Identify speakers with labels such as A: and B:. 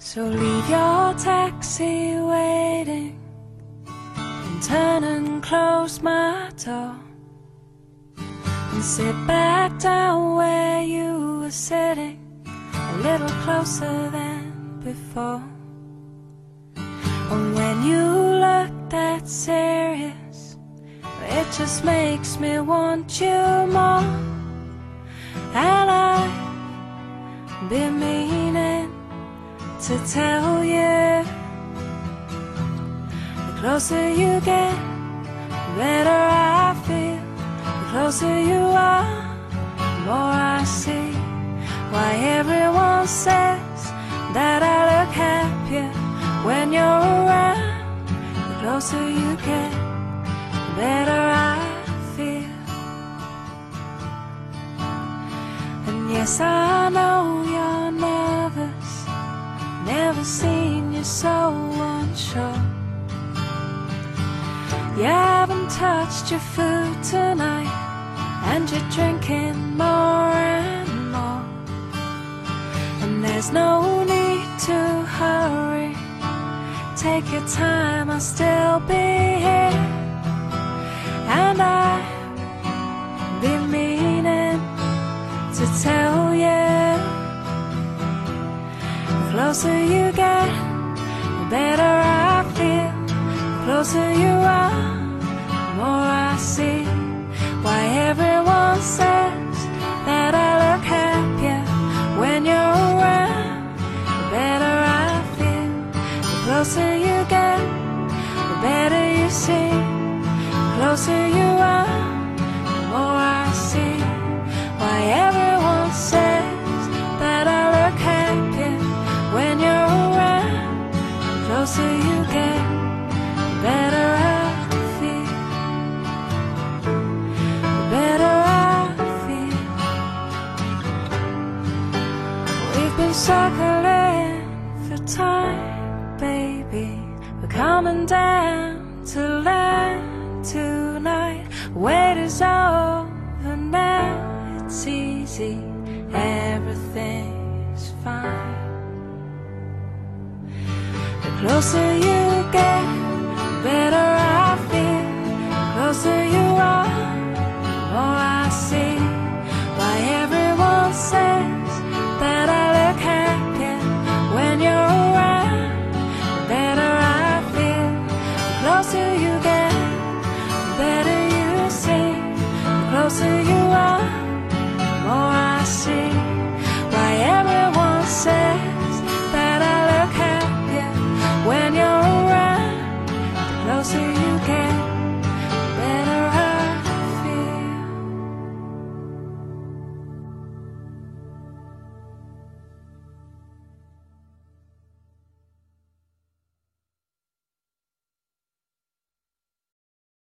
A: So leave your taxi waiting and turn and close my door, and sit back down where you were sitting, a little closer than before. And when you look that serious, it just makes me want you more. And I've been meaning to tell you, the closer you get, the better I feel. The closer you are, the more I see why everyone says that I look happier when you're around. The closer you get, the better I feel. And yes, I know you're nervous, never seen you so unsure. You haven't touched your food tonight, and you're drinking more and more. And there's no need to hurry, take your time, I'll still be here. And I've been meaning to tell you, the closer you get, the better I feel. The closer you are, the more I see why everyone says that I look happier when you're around. The better I feel. The closer you get, the better you see. The closer you are, the more I see why everyone says that I look happier when you're around. The closer you get, the better I feel. The better I feel. We've been circling for time, baby. We're coming down to land tonight. Wait is over now, it's easy, everything's fine. The closer you get, the better I feel. The closer you are, the more I see why everyone says that I look happier when you're around. The better I feel. The closer you get, the better you see. The closer you are, the more I see